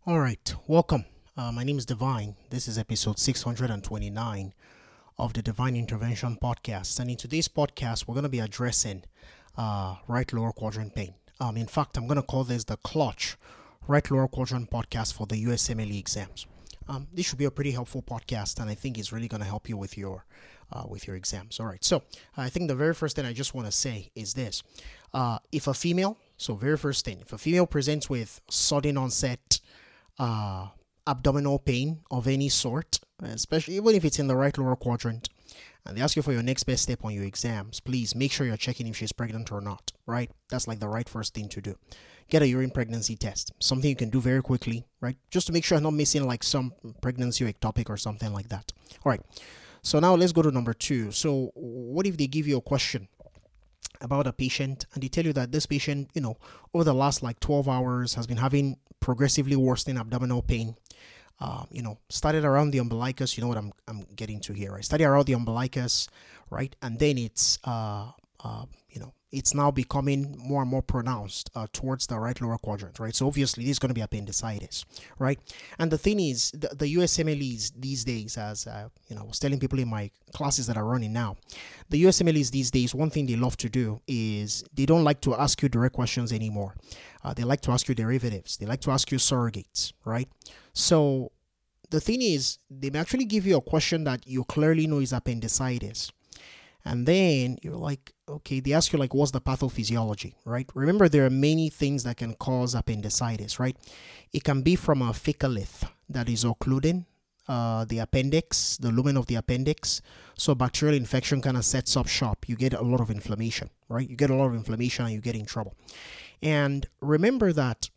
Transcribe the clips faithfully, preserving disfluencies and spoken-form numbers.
All right, welcome. Uh, my name is Divine. This is episode six hundred twenty-nine of the Divine Intervention Podcast. And in today's podcast, we're going to be addressing uh, right lower quadrant pain. Um, in fact, I'm going to call this the Clutch Right Lower Quadrant Podcast for the U S M L E exams. Um, this should be a pretty helpful podcast, and I think it's really going to help you with your uh, with your exams. All right, so I think the very first thing I just want to say is this. Uh, if a female, so very first thing, if a female presents with sudden onset uh, abdominal pain of any sort, especially even if it's in the right lower quadrant, and they ask you for your next best step on your exams, please make sure you're checking if she's pregnant or not, right? That's like the right first thing to do. Get a urine pregnancy test, something you can do very quickly, right? Just to make sure you're not missing like some pregnancy ectopic or something like that. All right, so now let's go to number two. So what if they give you a question about a patient and they tell you that this patient, you know, over the last like twelve hours has been having progressively worsening abdominal pain. Um, you know, started around the umbilicus. You know what I'm I'm getting to here, right? Started around the umbilicus, right? And then it's, uh, uh, you know, it's now becoming more and more pronounced uh, towards the right lower quadrant, right? So obviously this is going to be appendicitis, right? And the thing is, the, the U S M L Es these days, as uh, you know, I was telling people in my classes that are running now, the U S M L Es these days, one thing they love to do is they don't like to ask you direct questions anymore. Uh, they like to ask you derivatives. They like to ask you surrogates, right? So the thing is, they may actually give you a question that you clearly know is appendicitis. And then you're like, okay, they ask you like, what's the pathophysiology, right? Remember, there are many things that can cause appendicitis, right? It can be from a fecalith that is occluding uh, the appendix, the lumen of the appendix. So bacterial infection kind of sets up shop. You get a lot of inflammation, right? You get a lot of inflammation and you get in trouble. And remember that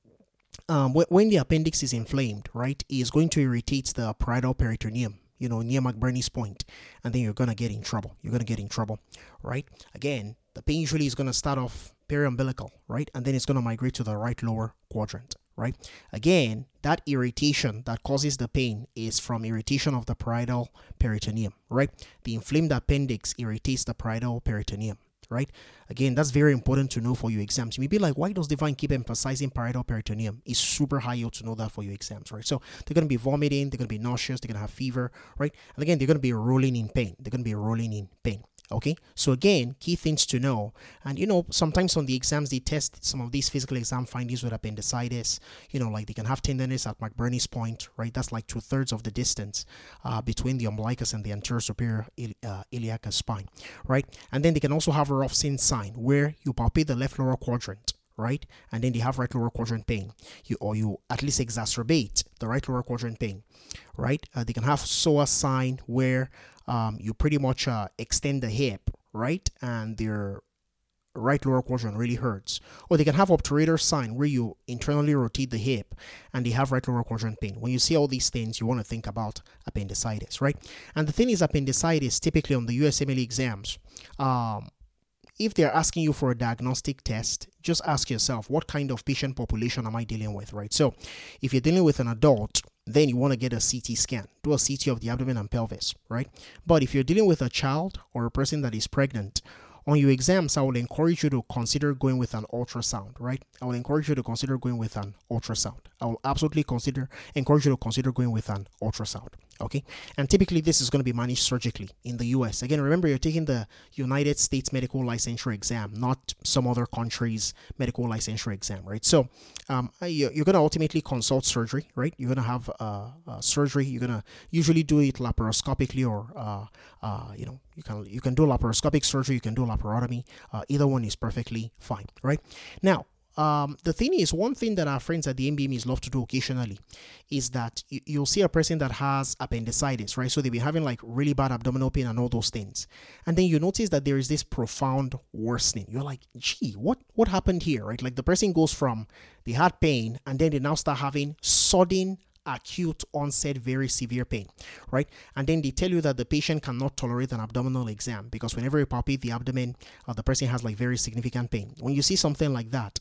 um, when the appendix is inflamed, right, it is going to irritate the parietal peritoneum, you know, near McBurney's point, and then you're going to get in trouble. You're going to get in trouble, right? Again, the pain usually is going to start off periumbilical, right? And then it's going to migrate to the right lower quadrant, right? Again, that irritation that causes the pain is from irritation of the parietal peritoneum, right? The inflamed appendix irritates the parietal peritoneum, right? Again, that's very important to know for your exams. You may be like, why does Divine keep emphasizing parietal peritoneum? It's super high yield to know that for your exams, right? So they're going to be vomiting, they're going to be nauseous, they're going to have fever, right? And again, they're going to be rolling in pain. They're going to be rolling in pain. Okay, so again, key things to know. And you know, sometimes on the exams they test some of these physical exam findings with appendicitis. You know, like they can have tenderness at McBurney's point, right? That's like two thirds of the distance uh, between the umbilicus and the anterior superior il- uh, iliac spine, right? And then they can also have a Rough-Sin sign where you palpate the left lower quadrant, right? And then they have right lower quadrant pain. You or you at least exacerbate the right lower quadrant pain, right? Uh, they can have S O A sign where um, you pretty much uh, extend the hip, right? And their right lower quadrant really hurts. Or they can have obturator sign where you internally rotate the hip and they have right lower quadrant pain. When you see all these things, you want to think about appendicitis, right? And the thing is, appendicitis typically on the U S M L E exams, um, if they're asking you for a diagnostic test, just ask yourself, what kind of patient population am I dealing with, right? So if you're dealing with an adult, then you want to get a C T scan, do a C T of the abdomen and pelvis, right? But if you're dealing with a child or a person that is pregnant, on your exams, I will encourage you to consider going with an ultrasound, right? I will encourage you to consider going with an ultrasound. I will absolutely consider, encourage you to consider going with an ultrasound, okay? And typically this is going to be managed surgically in the U S. Again, remember, you're taking the United States medical licensure exam, not some other country's medical licensure exam, right? So um, you're going to ultimately consult surgery, right? You're going to have uh, uh, surgery. You're going to usually do it laparoscopically or, uh, uh, you know, you can you can do laparoscopic surgery, you can do laparotomy. Uh, either one is perfectly fine, right? Now, um, the thing is, one thing that our friends at the M B M Es love to do occasionally is that you, you'll see a person that has appendicitis, right? So they've been having like really bad abdominal pain and all those things. And then you notice that there is this profound worsening. You're like, gee, what, what happened here, right? Like the person goes from they had pain and then they now start having sudden acute onset, very severe pain, right? And then they tell you that the patient cannot tolerate an abdominal exam because whenever you palpate the abdomen, uh, the person has like very significant pain. When you see something like that,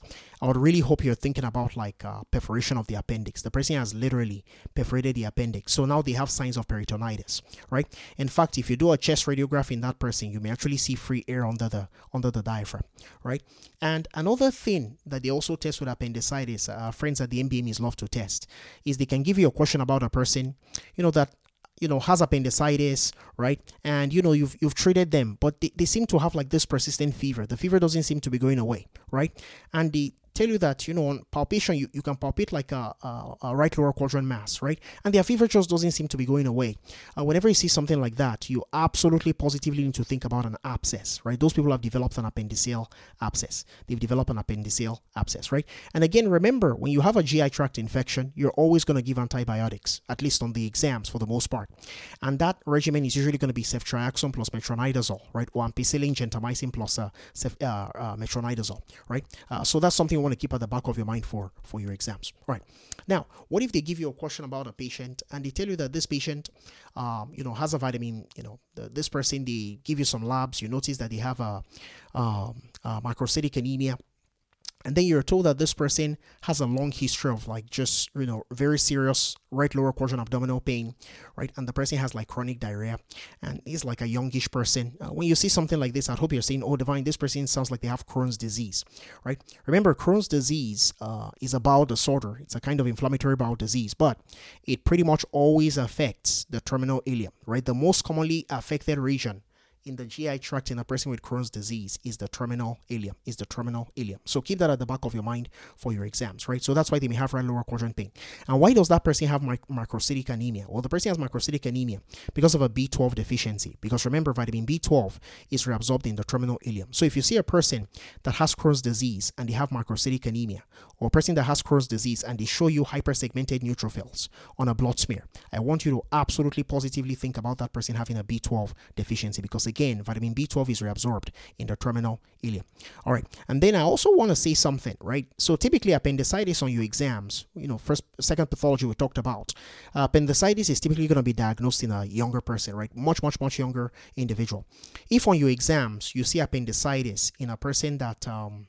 I would really hope you're thinking about like uh, perforation of the appendix. The person has literally perforated the appendix. So now they have signs of peritonitis, right? In fact, if you do a chest radiograph in that person, you may actually see free air under the under the diaphragm, right? And another thing that they also test with appendicitis, uh, friends at the M B M Es love to test, is they can give you a question about a person, you know, that you know has appendicitis, right? And you know you've you've treated them, but they, they seem to have like this persistent fever. The fever doesn't seem to be going away, right? And the tell you that, you know, on palpation, you, you can palpate like a, a, a right lower quadrant mass, right? And their fever just doesn't seem to be going away. Uh, whenever you see something like that, you absolutely positively need to think about an abscess, right? Those people have developed an appendiceal abscess. They've developed an appendiceal abscess, right? And again, remember, when you have a G I tract infection, you're always going to give antibiotics, at least on the exams for the most part. And that regimen is usually going to be ceftriaxone plus metronidazole, right? Or ampicillin, gentamicin plus uh, cef- uh, uh, metronidazole, right? Uh, so that's something you want to keep at the back of your mind for for your exams. All right. Now, what if they give you a question about a patient and they tell you that this patient, um, you know, has a vitamin, you know, the, this person, they give you some labs, you notice that they have a, um, a microcytic anemia. And then you're told that this person has a long history of like just, you know, very serious right lower quadrant abdominal pain, right? And the person has like chronic diarrhea and he's like a youngish person. Uh, when you see something like this, I hope you're saying, oh, Divine, this person sounds like they have Crohn's disease, right? Remember, Crohn's disease uh, is a bowel disorder. It's a kind of inflammatory bowel disease, but it pretty much always affects the terminal ileum, right? The most commonly affected region in the G I tract in a person with Crohn's disease is the terminal ileum, is the terminal ileum. So keep that at the back of your mind for your exams, right? So that's why they may have right lower quadrant pain. And why does that person have mic- microcytic anemia? Well, the person has microcytic anemia because of a B twelve deficiency. Because remember, vitamin B twelve is reabsorbed in the terminal ileum. So if you see a person that has Crohn's disease and they have microcytic anemia, or a person that has Crohn's disease and they show you hypersegmented neutrophils on a blood smear, I want you to absolutely positively think about that person having a B twelve deficiency, because again, vitamin B twelve is reabsorbed in the terminal ileum. All right. And then I also want to say something, right? So typically appendicitis on your exams, you know, first, second pathology we talked about, uh, appendicitis is typically going to be diagnosed in a younger person, right? Much, much, much younger individual. If on your exams, you see appendicitis in a person that, um,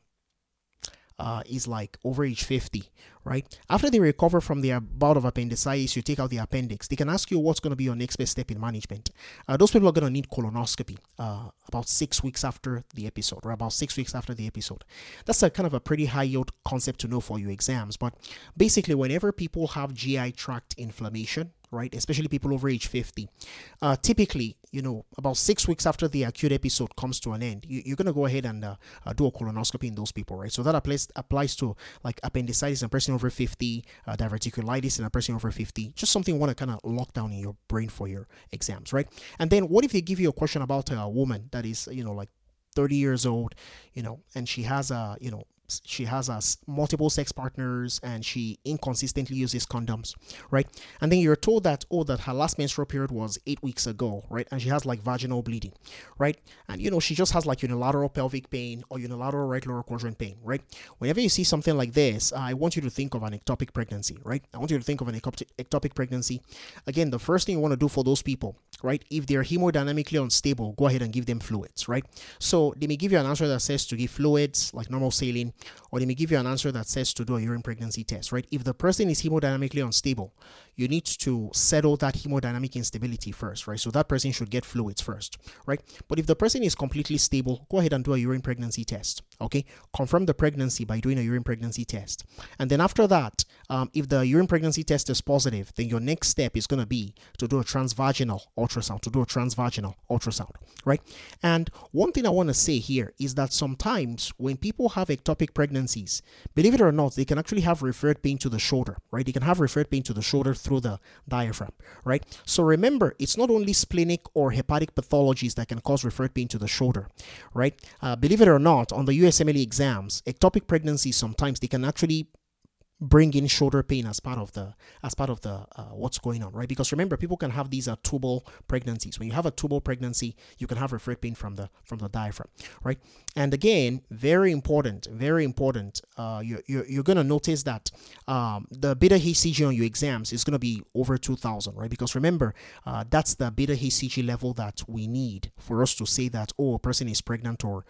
Uh, is like over age fifty, right? After they recover from their bout of appendicitis, you take out the appendix. They can ask you what's going to be your next best step in management. Uh, those people are going to need colonoscopy uh, about six weeks after the episode, or about six weeks after the episode. That's a kind of a pretty high yield concept to know for your exams. But basically, whenever people have G I tract inflammation, right, especially people over age fifty, uh, typically, you know, about six weeks after the acute episode comes to an end, you, you're going to go ahead and uh, uh, do a colonoscopy in those people, right? So that applies applies to like appendicitis in a person over fifty, uh, diverticulitis in a person over fifty, just something you want to kind of lock down in your brain for your exams, right? And then what if they give you a question about a woman that is, you know, like thirty years old, you know, and she has a, you know, she has a multiple sex partners and she inconsistently uses condoms, right? And then you're told that, oh, that her last menstrual period was eight weeks ago, right? And she has like vaginal bleeding, right? And, you know, she just has like unilateral pelvic pain or unilateral right lower quadrant pain, right? Whenever you see something like this, I want you to think of an ectopic pregnancy, right? I want you to think of an ectopic pregnancy. Again, the first thing you want to do for those people, right? If they're hemodynamically unstable, go ahead and give them fluids, right? So they may give you an answer that says to give fluids like normal saline, or they may give you an answer that says to do a urine pregnancy test, right? If the person is hemodynamically unstable, you need to settle that hemodynamic instability first, right? So that person should get fluids first, right? But if the person is completely stable, go ahead and do a urine pregnancy test, okay? Confirm the pregnancy by doing a urine pregnancy test. And then after that, um, if the urine pregnancy test is positive, then your next step is going to be to do a transvaginal ultrasound, to do a transvaginal ultrasound, right? And one thing I want to say here is that sometimes when people have ectopic pregnancies, believe it or not, they can actually have referred pain to the shoulder, right? They can have referred pain to the shoulder through the diaphragm, right? So remember, it's not only splenic or hepatic pathologies that can cause referred pain to the shoulder, right? Uh, believe it or not, on the U S M L E exams, ectopic pregnancies, sometimes they can actually bring in shoulder pain as part of the as part of the uh, what's going on, right? Because remember, people can have these uh, tubal pregnancies. When you have a tubal pregnancy, you can have referred pain from the from the diaphragm, right? And again, very important, very important. Uh, you you're, you're gonna notice that um, the beta H C G on your exams is gonna be over two thousand, right? Because remember, uh, that's the beta H C G level that we need for us to say that, oh, a person is pregnant or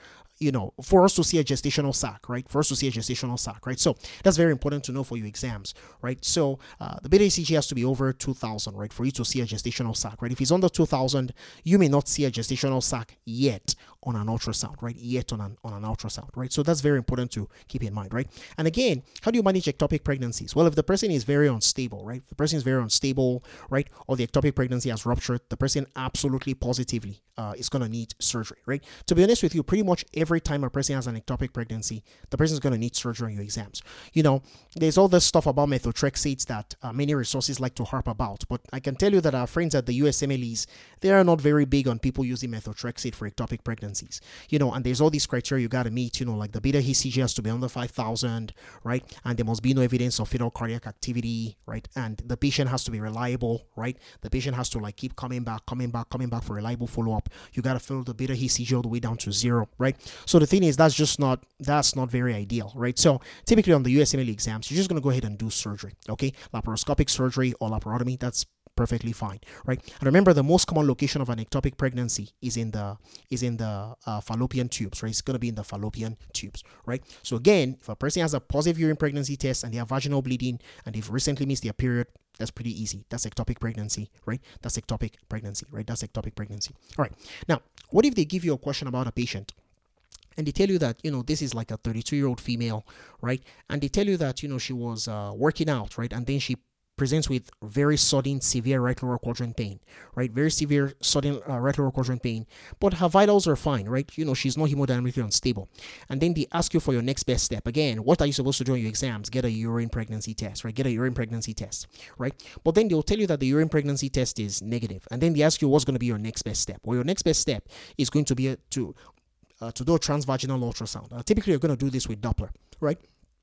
you know, for us to see a gestational sac, right? For us to see a gestational sac, right? So that's very important to know for your exams, right? So uh, the beta E C G has to be over two thousand, right? For you to see a gestational sac, right? If it's under two thousand, you may not see a gestational sac yet on an ultrasound, right? Yet on an, on an ultrasound, right? So that's very important to keep in mind, right? And again, how do you manage ectopic pregnancies? Well, if the person is very unstable, right? If the person is very unstable, right? Or the ectopic pregnancy has ruptured, the person absolutely positively uh, is going to need surgery, right? To be honest with you, pretty much every time a person has an ectopic pregnancy, the person is going to need surgery on your exams. You know, there's all this stuff about methotrexates that uh, many resources like to harp about, but I can tell you that our friends at the U S M L Es, they are not very big on people using methotrexate for ectopic pregnancies, you know, and there's all these criteria you got to meet, you know, like the beta E C G has to be under five thousand, right? And there must be no evidence of fetal cardiac activity, right? And the patient has to be reliable, right? The patient has to like keep coming back, coming back, coming back for reliable follow-up. You got to fill the beta E C G all the way down to zero, right? So the thing is, that's just not, that's not very ideal, right? So typically on the U S M L E exams, you're just going to go ahead and do surgery, okay? Laparoscopic surgery or laparotomy, that's perfectly fine, right? And remember, the most common location of an ectopic pregnancy is in the is in the uh, fallopian tubes, right? It's going to be in the fallopian tubes, right? So again, if a person has a positive urine pregnancy test and they have vaginal bleeding and they've recently missed their period, that's pretty easy. That's ectopic pregnancy, right? That's ectopic pregnancy, right? That's ectopic pregnancy. All right. Now, what if they give you a question about a patient and they tell you that, you know, this is like a thirty-two year old female, right? And they tell you that, you know, she was uh, working out, right? And then she presents with very sudden, severe right lower quadrant pain, right? Very severe, sudden uh, right lower quadrant pain, but her vitals are fine, right? You know, she's not hemodynamically unstable. And then they ask you for your next best step. Again, what are you supposed to do on your exams? Get a urine pregnancy test, right? Get a urine pregnancy test, right? But then they'll tell you that the urine pregnancy test is negative. And then they ask you what's going to be your next best step. Well, your next best step is going to be a, to, uh, to do a transvaginal ultrasound. Uh, typically, you're going to do this with Doppler, right?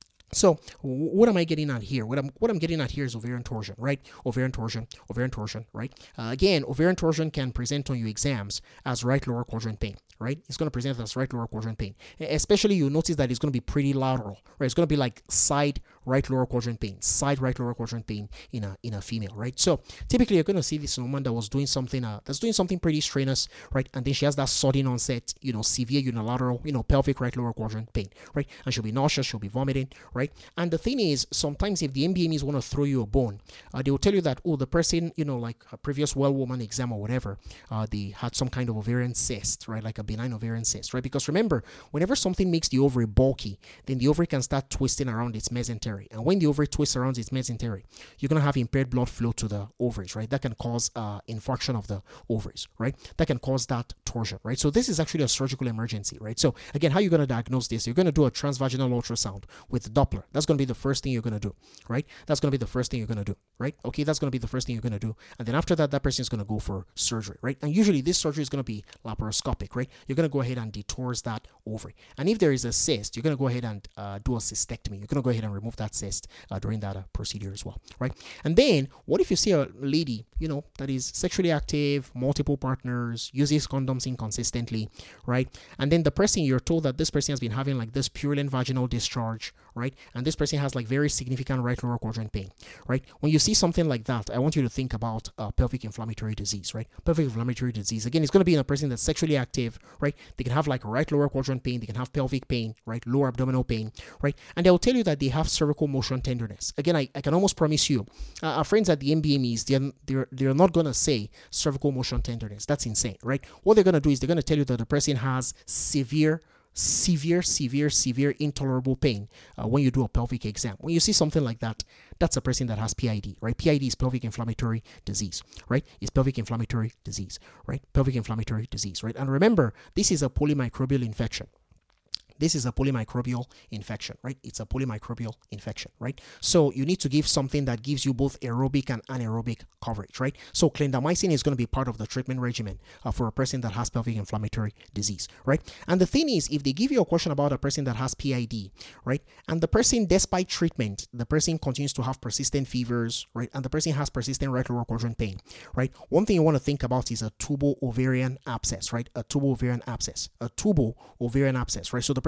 So what am I getting at here? What I'm what I'm getting at here is ovarian torsion, right? Ovarian torsion, ovarian torsion, right? Uh, again, ovarian torsion can present on your exams as right lower quadrant pain, right? It's going to present as right lower quadrant pain. Especially, you notice that it's going to be pretty lateral, right? It's going to be like side right lower quadrant pain, side right lower quadrant pain in a in a female, right? So typically, you're going to see this woman that was doing something uh, that's doing something pretty strenuous, right? And then she has that sudden onset, you know, severe unilateral, you know, pelvic right lower quadrant pain, right? And she'll be nauseous, she'll be vomiting, right? Right? And the thing is, sometimes if the M B M Es want to throw you a bone, uh, they will tell you that, oh, the person, you know, like a previous well woman exam or whatever, uh, they had some kind of ovarian cyst, right? Like a benign ovarian cyst, right? Because remember, whenever something makes the ovary bulky, then the ovary can start twisting around its mesentery. And when the ovary twists around its mesentery, you're going to have impaired blood flow to the ovaries, right? That can cause uh, infarction of the ovaries, right? That can cause that torsion, right? So this is actually a surgical emergency, right? So again, how are you going to diagnose this? You're going to do a transvaginal ultrasound with Doppler. That's going to be the first thing you're going to do, right? That's going to be the first thing you're going to do, right? Okay, that's going to be the first thing you're going to do. And then after that, that person is going to go for surgery, right? And usually this surgery is going to be laparoscopic, right? You're going to go ahead and detours that ovary. And if there is a cyst, you're going to go ahead and uh, do a cystectomy. You're going to go ahead and remove that cyst uh, during that uh, procedure as well, right? And then what if you see a lady, you know, that is sexually active, multiple partners, uses condoms inconsistently, right? And then the person, you're told that this person has been having like this purulent vaginal discharge, right? And this person has like very significant right lower quadrant pain, right? When you see something like that, I want you to think about uh, pelvic inflammatory disease, right? Pelvic inflammatory disease. Again, it's going to be in a person that's sexually active, right? They can have like right lower quadrant pain. They can have pelvic pain, right? Lower abdominal pain, right? And they'll tell you that they have cervical motion tenderness. Again, I, I can almost promise you, uh, our friends at the M B M Es, they're, they're, they're not going to say cervical motion tenderness. That's insane, right? What they're going to do is they're going to tell you that the person has severe severe, severe, severe intolerable pain uh, when you do a pelvic exam. When you see something like that, that's a person that has P I D, right? P I D is pelvic inflammatory disease, right? It's pelvic inflammatory disease, right? Pelvic inflammatory disease, right? And remember, this is a polymicrobial infection. This is a polymicrobial infection, right? It's a polymicrobial infection, right? So you need to give something that gives you both aerobic and anaerobic coverage, right? So clindamycin is going to be part of the treatment regimen uh, for a person that has pelvic inflammatory disease, right? And the thing is, if they give you a question about a person that has P I D, right? And the person, despite treatment, the person continues to have persistent fevers, right? And the person has persistent right lower quadrant pain, right? One thing you want to think about is a tubal ovarian abscess, right? A tubal ovarian abscess, a tubal ovarian abscess, right? So the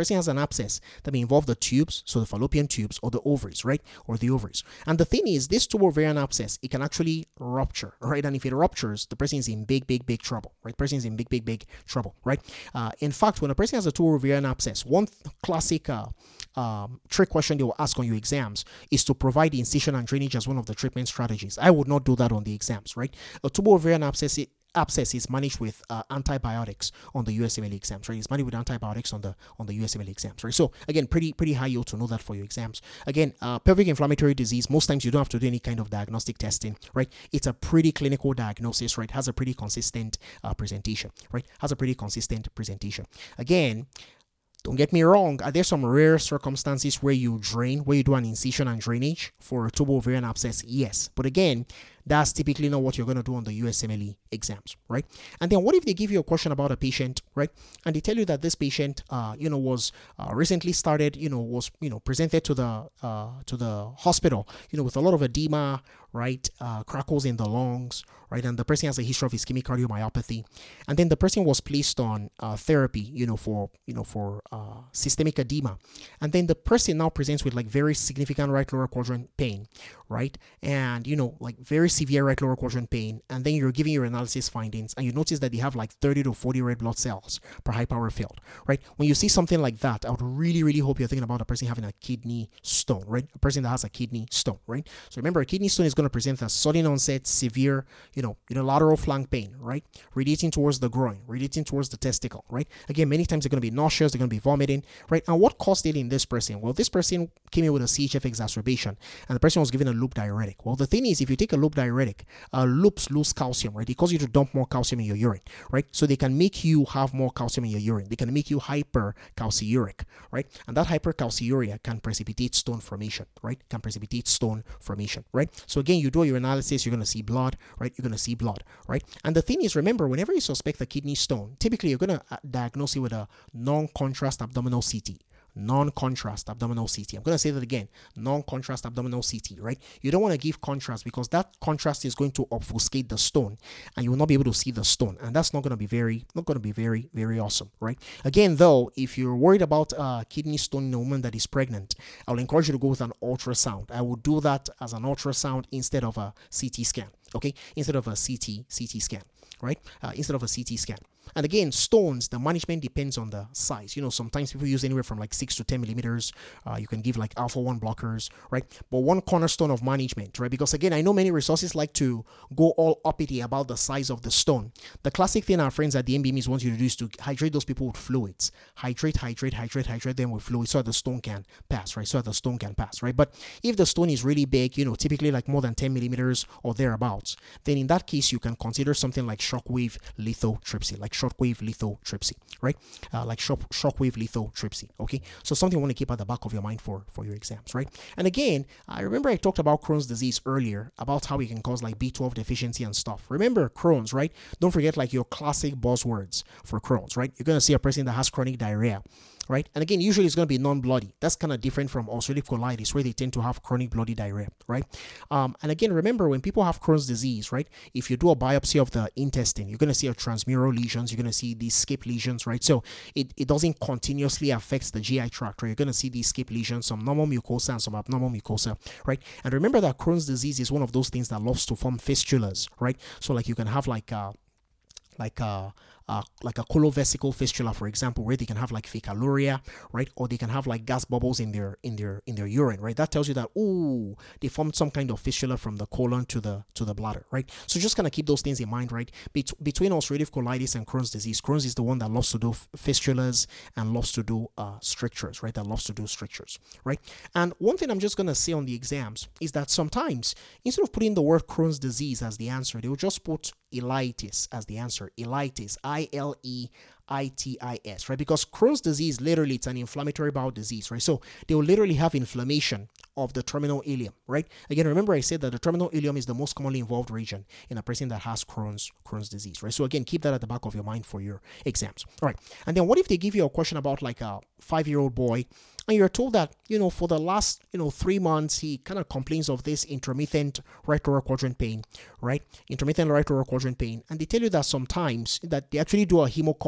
person has an abscess that may involve the tubes, so the fallopian tubes or the ovaries, right? Or the ovaries. And the thing is, this tubal ovarian abscess, it can actually rupture, right? And if it ruptures, the person is in big, big, big trouble, right? The person is in big, big, big trouble, right? Uh, in fact, when a person has a tubal ovarian abscess, one th- classic uh, um, trick question they will ask on your exams is to provide incision and drainage as one of the treatment strategies. I would not do that on the exams, right? A tubal ovarian abscess, it, abscess is managed with uh, antibiotics on the U S M L E exams, right? It's managed with antibiotics on the on the U S M L E exams, right? So again, pretty pretty high yield to know that for your exams. Again, uh, pelvic inflammatory disease, most times you don't have to do any kind of diagnostic testing, right? It's a pretty clinical diagnosis, right? Has a pretty consistent uh, presentation, right? Has a pretty consistent presentation. Again, don't get me wrong, are there some rare circumstances where you drain, where you do an incision and drainage for a tubal ovarian abscess? Yes. But again, that's typically not what you're going to do on the U S M L E exams, right? And then what if they give you a question about a patient, right? And they tell you that this patient, uh, you know, was uh, recently started, you know, was, you know, presented to the, uh, to the hospital, you know, with a lot of edema, right? Uh, crackles in the lungs, right? And the person has a history of ischemic cardiomyopathy. And then the person was placed on uh, therapy, you know, for, you know, for uh, systemic edema. And then the person now presents with like very significant right lower quadrant pain, right? And, you know, like very severe right lower quadrant pain. And then you're giving your analysis findings and you notice that they have like thirty to forty red blood cells per high power field, right? When you see something like that, I would really, really hope you're thinking about a person having a kidney stone, right? A person that has a kidney stone, right? So remember, a kidney stone is going to present as sudden onset, severe, you know, unilateral flank pain, right? Radiating towards the groin, radiating towards the testicle, right? Again, many times they're going to be nauseous, they're going to be vomiting, right? And what caused it in this person? Well, this person came in with a C H F exacerbation and the person was given a loop diuretic. Well, the thing is, if you take a loop diuretic, uh, loops lose calcium, right? It causes you to dump more calcium in your urine, right? So they can make you have more calcium in your urine. They can make you hypercalciuric, right? And that hypercalciuria can precipitate stone formation, right? Can precipitate stone formation, right? So again, you do your analysis, you're going to see blood, right? You're going to see blood, right? And the thing is, remember, whenever you suspect a kidney stone, typically you're going to diagnose it with a non-contrast abdominal C T. Non-contrast abdominal C T. I'm going to say that again. Non-contrast abdominal C T, right? You don't want to give contrast because that contrast is going to obfuscate the stone and you will not be able to see the stone. And that's not going to be very, not going to be very, very awesome, right? Again, though, if you're worried about uh, kidney stone in a woman that is pregnant, I will encourage you to go with an ultrasound. I will do that as an ultrasound instead of a C T scan, okay? Instead of a C T, C T scan, right? Uh, instead of a C T scan. And again, stones, the management depends on the size. You know, sometimes people use anywhere from like six to ten millimeters. Uh, you can give like alpha one blockers, right? But one cornerstone of management, right? Because again, I know many resources like to go all uppity about the size of the stone. The classic thing our friends at the M B M is want you to do is to hydrate those people with fluids. Hydrate, hydrate, hydrate, hydrate them with fluids so that the stone can pass, right? So that the stone can pass, right? But if the stone is really big, you know, typically like more than ten millimeters or thereabouts, then in that case, you can consider something like shockwave lithotripsy, like shockwave lithotripsy, right? Uh, like shock, shockwave lithotripsy, okay? So something you want to keep at the back of your mind for, for your exams, right? And again, I remember I talked about Crohn's disease earlier, about how it can cause like B twelve deficiency and stuff. Remember Crohn's, right? Don't forget like your classic buzzwords for Crohn's, right? You're going to see a person that has chronic diarrhea, right? And again, usually it's going to be non-bloody. That's kind of different from ulcerative colitis, where they tend to have chronic bloody diarrhea, right? Um, and again, remember, when people have Crohn's disease, right, if you do a biopsy of the intestine, you're going to see a transmural lesions. You're going to see these skip lesions, right? So it, it doesn't continuously affect the G I tract, right? You're going to see these skip lesions, some normal mucosa and some abnormal mucosa, right? And remember that Crohn's disease is one of those things that loves to form fistulas, right? So like you can have like uh like a uh, like a colovesical fistula, for example, where they can have like fecaluria, right? Or they can have like gas bubbles in their in their in their urine, right? That tells you that, ooh, they formed some kind of fistula from the colon to the to the bladder, right? So just kind of keep those things in mind, right? Bet- between ulcerative colitis and Crohn's disease, Crohn's is the one that loves to do f- fistulas and loves to do uh, strictures, right? That loves to do strictures, right? And one thing I'm just gonna say on the exams is that sometimes instead of putting the word Crohn's disease as the answer, they will just put ileitis as the answer. Ileitis, I L E I T I S, right? Because Crohn's disease, literally, it's an inflammatory bowel disease, right? So they will literally have inflammation of the terminal ileum, right? Again, remember I said that the terminal ileum is the most commonly involved region in a person that has Crohn's Crohn's disease, right? So again, keep that at the back of your mind for your exams. All right. And then what if they give you a question about like a five-year-old boy and you're told that, you know, for the last, you know, three months, he kind of complains of this intermittent right lower quadrant pain, right? Intermittent right lower quadrant pain. And they tell you that sometimes that they actually do a Hemoccult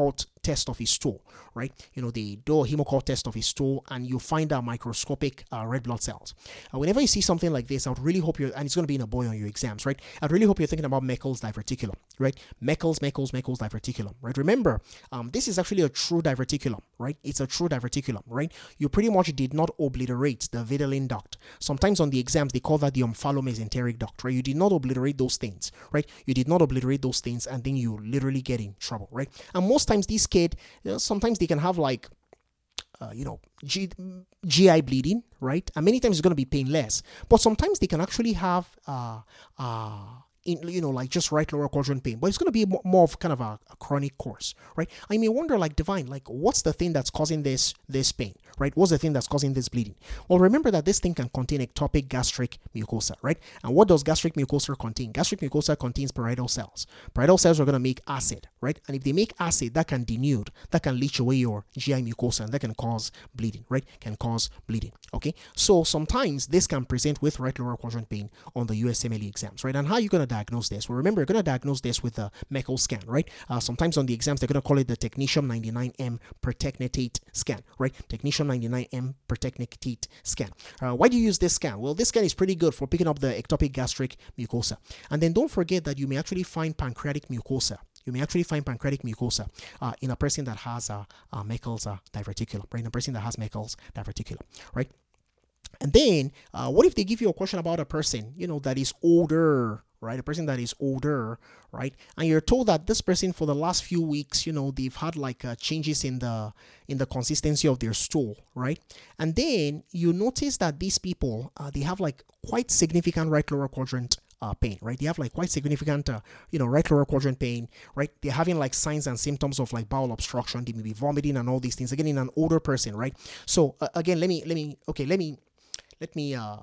test of his stool, right? You know, they do a hemocoel test of his stool, and you find out microscopic uh, red blood cells. Uh, whenever you see something like this, I would really hope you're, and it's going to be in a boy on your exams, right? I'd really hope you're thinking about Meckel's diverticulum, right? Meckel's, Meckel's, Meckel's diverticulum, right? Remember, um, this is actually a true diverticulum, right? It's a true diverticulum, right? You pretty much did not obliterate the Vidalin duct. Sometimes on the exams, they call that the omphallomesenteric duct, right? You did not obliterate those things, right? You did not obliterate those things, and then you literally get in trouble, right? And most times these kids, you know, sometimes they can have like, uh, you know, G, GI bleeding, right? And many times it's going to be painless, but sometimes they can actually have, uh, uh, in, you know, like just right lower quadrant pain, but it's going to be more of kind of a, a chronic course, right? I may wonder, like, Divine, like, what's the thing that's causing this this pain, right? What's the thing that's causing this bleeding? Well, remember that this thing can contain ectopic gastric mucosa, right? And what does gastric mucosa contain? Gastric mucosa contains parietal cells. Parietal cells are going to make acid, right? And if they make acid, that can denude, that can leach away your G I mucosa, and that can cause bleeding, right? Can cause bleeding, okay? So sometimes this can present with right lower quadrant pain on the U S M L E exams, right? And how are you going to diagnose this? Well, remember, you're going to diagnose this with a Meckel scan, right? Uh, sometimes on the exams, they're going to call it the technetium ninety-nine M pertechnetate scan, right? Technetium ninety-nine M pertechnetate scan. Uh, why do you use this scan? Well, this scan is pretty good for picking up the ectopic gastric mucosa. And then don't forget that you may actually find pancreatic mucosa. You may actually find pancreatic mucosa uh, in a person that has a, a Meckel's uh, diverticulum, right? In a person that has Meckel's diverticulum, right? And then, uh, what if they give you a question about a person, you know, that is older, right? A person that is older, right? And you're told that this person for the last few weeks, you know, they've had like uh, changes in the in the consistency of their stool, right? And then you notice that these people, uh, they have like quite significant right lower quadrant Uh, pain, right? They have like quite significant, uh, you know, right lower quadrant pain, right? They're having like signs and symptoms of like bowel obstruction. They may be vomiting and all these things. Again, in an older person, right? So uh, again, let me, let me, okay, let me, let me, uh,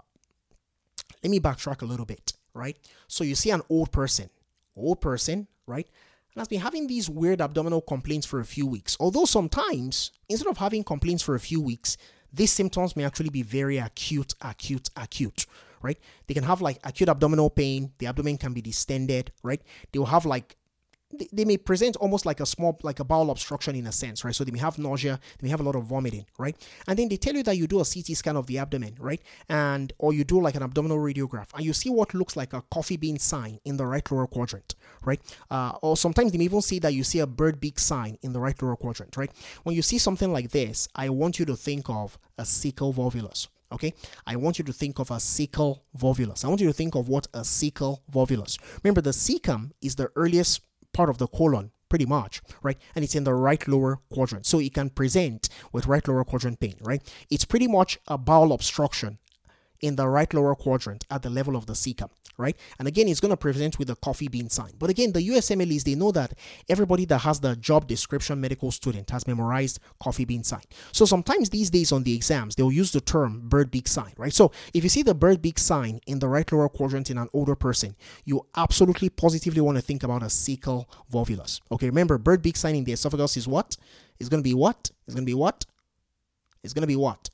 let me backtrack a little bit, right? So you see an old person, old person, right? And has been having these weird abdominal complaints for a few weeks. Although sometimes, instead of having complaints for a few weeks, these symptoms may actually be very acute, acute, acute, right? They can have like acute abdominal pain. The abdomen can be distended, right? They will have like, they, they may present almost like a small, like a bowel obstruction in a sense, right? So they may have nausea, they may have a lot of vomiting, right? And then they tell you that you do a C T scan of the abdomen, right? And, or you do like an abdominal radiograph, and you see what looks like a coffee bean sign in the right lower quadrant, right? Uh, or sometimes they may even see that you see a bird beak sign in the right lower quadrant, right? When you see something like this, I want you to think of a cecal volvulus. Okay, I want you to think of a cecal volvulus. I want you to think of what a cecal volvulus. Remember, the cecum is the earliest part of the colon, pretty much, right? And it's in the right lower quadrant. So it can present with right lower quadrant pain, right? It's pretty much a bowel obstruction in the right lower quadrant at the level of the cecum, right? And again, it's going to present with a coffee bean sign. But again, the U S M L Es, they know that everybody that has the job description medical student has memorized coffee bean sign. So sometimes these days on the exams, they'll use the term bird beak sign, right? So if you see the bird beak sign in the right lower quadrant in an older person, you absolutely positively want to think about a cecal volvulus. Okay, remember, bird beak sign in the esophagus is what? It's going to be what? It's going to be what? It's going to be what?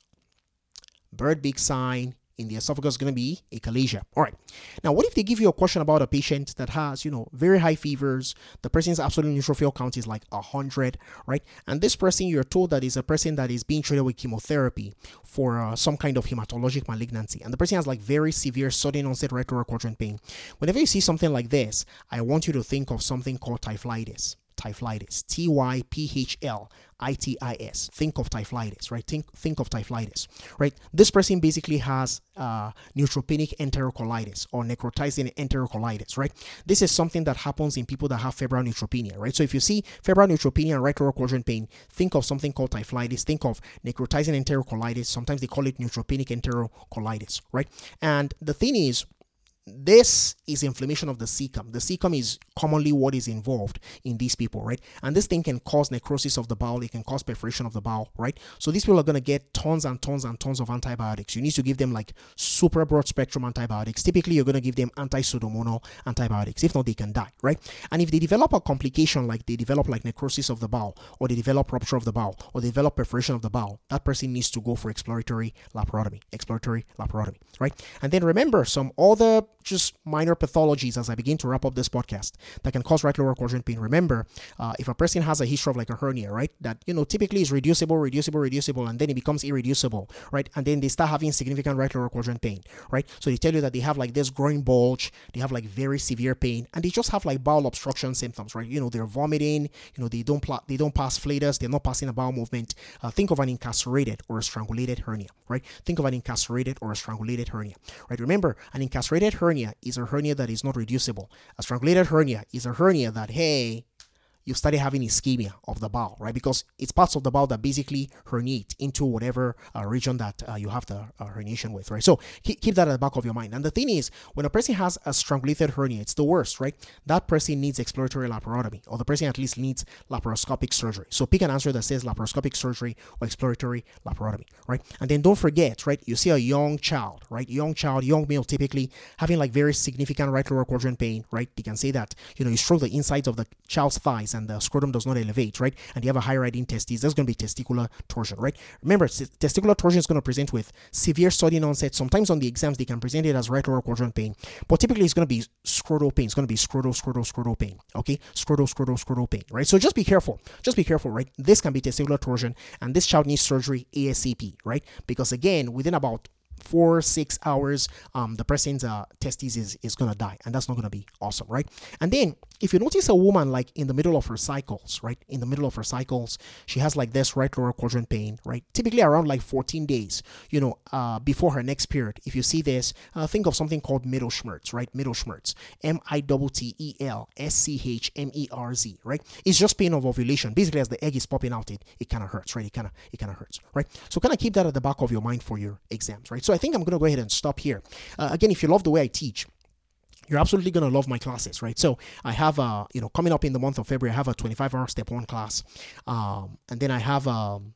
Bird beak sign in the esophagus is going to be achalasia. All right. Now, what if they give you a question about a patient that has, you know, very high fevers? The person's absolute neutrophil count is like one hundred, right? And this person, you're told that is a person that is being treated with chemotherapy for uh, some kind of hematologic malignancy. And the person has like very severe sudden onset right lower quadrant pain. Whenever you see something like this, I want you to think of something called typhlitis. Typhlitis, T Y P H L I T I S. Think of typhlitis, right? Think think of typhlitis, right? This person basically has uh, neutropenic enterocolitis or necrotizing enterocolitis, right? This is something that happens in people that have febrile neutropenia, right? So if you see febrile neutropenia and right lower quadrant pain, think of something called typhlitis. Think of necrotizing enterocolitis. Sometimes they call it neutropenic enterocolitis, right? And the thing is, this is inflammation of the cecum. The cecum is commonly what is involved in these people, right? And this thing can cause necrosis of the bowel. It can cause perforation of the bowel, right? So these people are going to get tons and tons and tons of antibiotics. You need to give them like super broad spectrum antibiotics. Typically, you're going to give them anti-pseudomonal antibiotics. If not, they can die, right? And if they develop a complication, like they develop like necrosis of the bowel, or they develop rupture of the bowel, or they develop perforation of the bowel, that person needs to go for exploratory laparotomy, exploratory laparotomy, right? And then remember, some other just minor pathologies as I begin to wrap up this podcast that can cause right lower quadrant pain. Remember, uh, if a person has a history of like a hernia, right, that, you know, typically is reducible, reducible, reducible, and then it becomes irreducible, right? And then they start having significant right lower quadrant pain, right? So they tell you that they have like this groin bulge, they have like very severe pain, and they just have like bowel obstruction symptoms, right? You know, they're vomiting, you know, they don't pl- they don't pass flatus, they're not passing a bowel movement. Uh, think of an incarcerated or a strangulated hernia, right? Think of an incarcerated or a strangulated hernia, right? Remember, an incarcerated hernia is a hernia that is not reducible. A strangulated hernia is a hernia that, hey, you started having ischemia of the bowel, right? Because it's parts of the bowel that basically herniate into whatever uh, region that uh, you have the uh, herniation with, right? So keep, keep that at the back of your mind. And the thing is, when a person has a strangulated hernia, it's the worst, right? That person needs exploratory laparotomy, or the person at least needs laparoscopic surgery. So pick an answer that says laparoscopic surgery or exploratory laparotomy, right? And then don't forget, right? You see a young child, right? Young child, young male, typically having like very significant right lower quadrant pain, right? You can say that, you know, you stroke the insides of the child's thighs and the scrotum does not elevate, right? And you have a high riding testes, there's going to be testicular torsion, right? Remember, testicular torsion is going to present with severe sudden onset. Sometimes on the exams, they can present it as right lower quadrant pain, but typically it's going to be scrotal pain. It's going to be scrotal, scrotal, scrotal pain, okay? Scrotal, scrotal, scrotal pain, right? So just be careful. Just be careful, right? This can be testicular torsion, and this child needs surgery ASAP, right? Because again, within about four, six hours, um, the person's uh, testes is, is going to die, and that's not going to be awesome, right? And then if you notice a woman like in the middle of her cycles, right? In the middle of her cycles, she has like this right lower quadrant pain, right? Typically around like fourteen days, you know, uh, before her next period. If you see this, uh, think of something called Mittelschmerz, right? Mittelschmerz, M I T T E L S C H M E R Z, right? It's just pain of ovulation. Basically, as the egg is popping out, it, it kind of hurts, right? It kind of it kind of hurts, right? So kind of keep that at the back of your mind for your exams, right? So I think I'm going to go ahead and stop here. Uh, again, if you love the way I teach, you're absolutely going to love my classes, right? So I have, uh, you know, coming up in the month of February, I have a twenty-five hour step one class. Um, and then I have, um,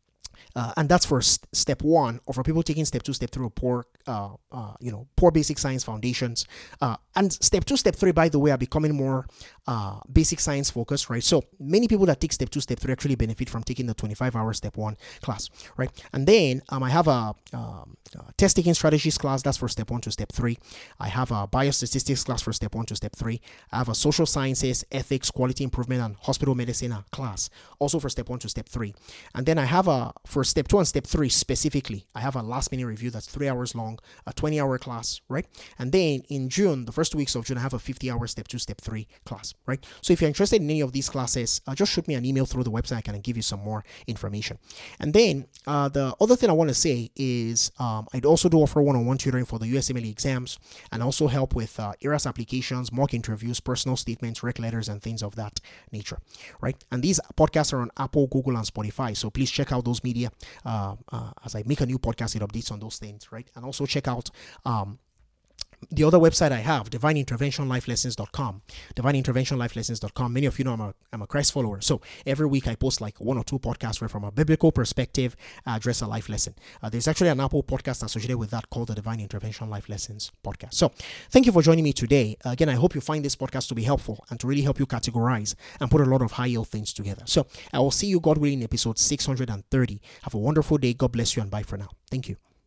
Uh, and that's for st- step one, or for people taking step two, step three, or poor, uh, uh, you know, poor basic science foundations. Uh, and step two, step three, by the way, are becoming more uh, basic science focused, right? So many people that take step two, step three actually benefit from taking the twenty-five hour step one class, right? And then um, I have a, um, a test taking strategies class. That's for step one to step three. I have a biostatistics class for step one to step three. I have a social sciences, ethics, quality improvement, and hospital medicine class, also for step one to step three. And then I have a, for step two and step three specifically, I have a last minute review that's three hours long, a twenty hour class, right? And then in June, the first two weeks of June, I have a fifty hour step two, step three class, right? So if you're interested in any of these classes, uh, just shoot me an email through the website. I can give you some more information. And then uh, the other thing I want to say is um, I'd also do offer one-on-one tutoring for the U S M L E exams, and also help with uh, E R A S applications, mock interviews, personal statements, rec letters, and things of that nature, right? And these podcasts are on Apple, Google, and Spotify. So please check out those media. Uh, uh, as I make a new podcast, it updates on those things, right? And also check out um, the other website I have, divine intervention life lessons dot com. divine intervention life lessons dot com. Many of you know I'm a, I'm a Christ follower. So every week I post like one or two podcasts where from a biblical perspective, I address a life lesson. Uh, there's actually an Apple podcast associated with that called the Divine Intervention Life Lessons podcast. So thank you for joining me today. Uh, again, I hope you find this podcast to be helpful and to really help you categorize and put a lot of high yield things together. So I will see you, God willing, in episode six hundred thirty. Have a wonderful day. God bless you, and bye for now. Thank you.